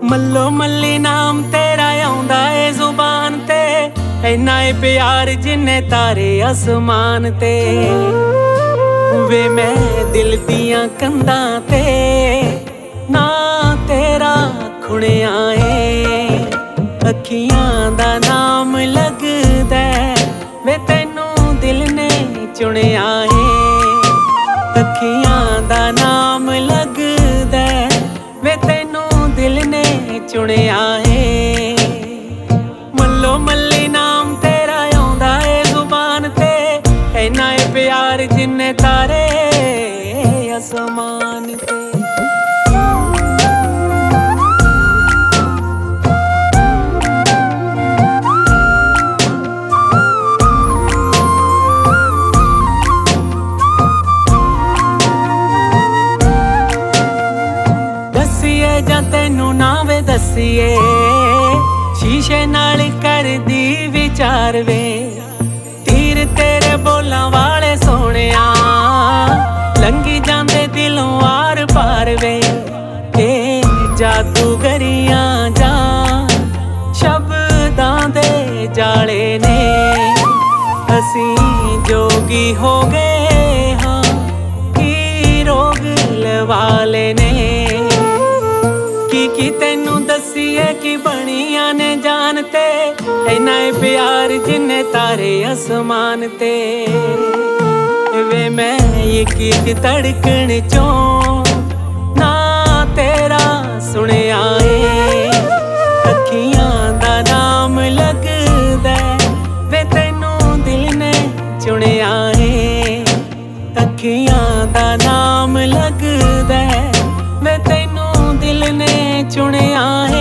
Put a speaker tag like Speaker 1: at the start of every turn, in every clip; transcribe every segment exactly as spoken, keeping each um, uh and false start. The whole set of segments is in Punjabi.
Speaker 1: ਮੱਲੋ ਮੱਲੀ ਨਾਮ ਤੇਰਾ ਆਉਂਦਾ ਏ ਜ਼ੁਬਾਨ ਤੇ, ਐਨਾ ਏ ਪਿਆਰ ਜਿੰਨੇ ਤਾਰੇ ਅਸਮਾਨ ਤੇ। ਵੇ ਮੈਂ ਦਿਲ ਦੀਆਂ ਕੰਧਾਂ ਤੇ ਨਾ ਤੇਰਾ ਖੁਣਿਆ ਏ, ਅੱਖੀਆਂ ਦਾ ਨਾਮ ਲੱਗਦਾ ਵੇ ਤੈਨੂੰ ਦਿਲ ਨੇ ਚੁਣਿਆ ਏ, ਅੱਖੀਆਂ ਦਾ ਨਾਮ ਲੱਗਦਾ ਵੇ ਤੈਨੂੰ ਦਿਲ ਨੇ ਚੁਣਿਆ ਏ। ਮੱਲੋ ਮੱਲੀ ਨਾਮ ਤੇਰਾ ਆਉਂਦਾ ਏ ਜ਼ੁਬਾਨ ਤੇ, ਐਨਾ ਏ ਪਿਆਰ ਜਿੰਨੇ ਤਾਰੇ ਅਸਮਾਨ ਤੇ। ਜਾਂ ਤੈਨੂੰ ਨਾ ਵੇ ਦਸੀਏ, ਸ਼ੀਸ਼ੇ ਨਾਲ ਕਰਦੀ ਵਿਚਾਰ ਵੇ, ਤੀਰ ਤੇਰੇ ਬੋਲਾਂ ਵਾਲੇ ਸੋਹਣਿਆ ਲੰਘੀ ਜਾਂਦੇ ਦਿਲੋਂ ਆਰ ਪਾਰ ਵੇ। ਇਹ ਜਾਦੂਗਰੀਆਂ ਜਾਂ ਸ਼ਬਦਾਂ ਦੇ ਜਾਲੇ ਨੇ, ਅਸੀਂ ਜੋਗੀ ਹੋ ਗਏ ਹਾਂ ਕੀ ਰੋਗ ਲਵਾਲੇ ਨੇ। ਕੀ ਤੈਨੂੰ ਦਸੀਏ ਕਿ ਬਣੀਆਂ ਨੇ ਜਾਨ ਤੇ, ਐਨਾ ਏ ਪਿਆਰ ਜਿੰਨੇ ਤਾਰੇ ਅਸਮਾਨ ਤੇ। ਵੇ ਮੈਂ ਇੱਕ ਇੱਕ ਧੜਕਣ ਚੋਂ ਨਾ ਤੇਰਾ ਸੁਣਿਆ ਏ, ਅੱਖੀਆਂ ਦਾ ਨਾਮ ਲੱਗਦਾ ਵੇ ਤੈਨੂੰ ਦਿਲ ਨੇ ਚੁਣਿਆ ਏ, ਅੱਖੀਆਂ ਦਾ ਨਾਮ ਲੱਗਦਾ ਵੇ ਤੈਨੂੰ ਦਿਲ ਨੇ ਚੁਣਿਆ ਏ।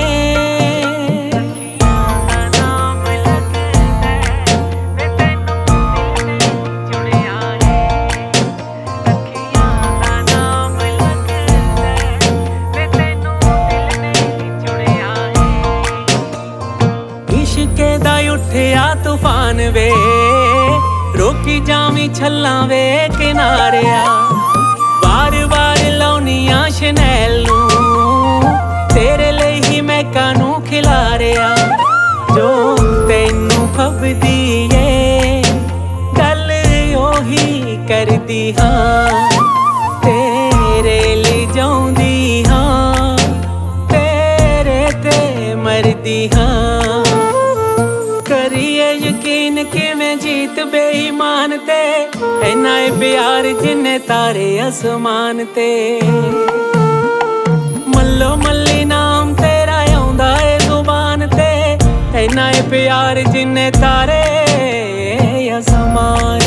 Speaker 1: ਇਸ਼ਕੇ ਦਾ ਉੱਠਿਆ ਤੂਫਾਨ ਵੇ, ਰੋਕੀ ਜਾਵੀਂ ਛੱਲਾਂ ਵੇ ਕਿਨਾਰਿਆ, ਵਾਰ ਵਾਰ ਲਾਉਣੀਆਂ ਸ਼ਨੈਲ ਨੂੰ ਤੇਰੇ ਲਈ ਹੀ ਮੈਂ ਕਾਨੂੰ ਖਿਲਾਰਿਆ। ਜੋ ਤੈਨੂੰ ਫੱਬਦੀ ਏ ਗੱਲ ਉਹੀ ਕਰਦੀ ਹਾਂ, ਤੇਰੇ ਲਈ ਜਾਉਂਦੀ ਹਾਂ ਤੇਰੇ ਤੇ ਮਰਦੀ ਹਾਂ। ਕਰੀਏ ਯਕੀਨ ਕਿਵੇਂ ਜੀਤ ਬੇਈਮਾਨ ਤੇ, ਐਨਾ ਏ ਪਿਆਰ ਜਿੰਨੇ ਤਾਰੇ ਅਸਮਾਨ ਤੇ। ਮੱਲੋ ਮੱਲੀ ਨਾਮ ਤੇਰਾ ਆਉਂਦਾ ਏ ਜ਼ੁਬਾਨ ਤੇ, ਐਨਾ ਏ ਪਿਆਰ ਜਿੰਨੇ ਤਾਰੇ ਅਸਮਾਨ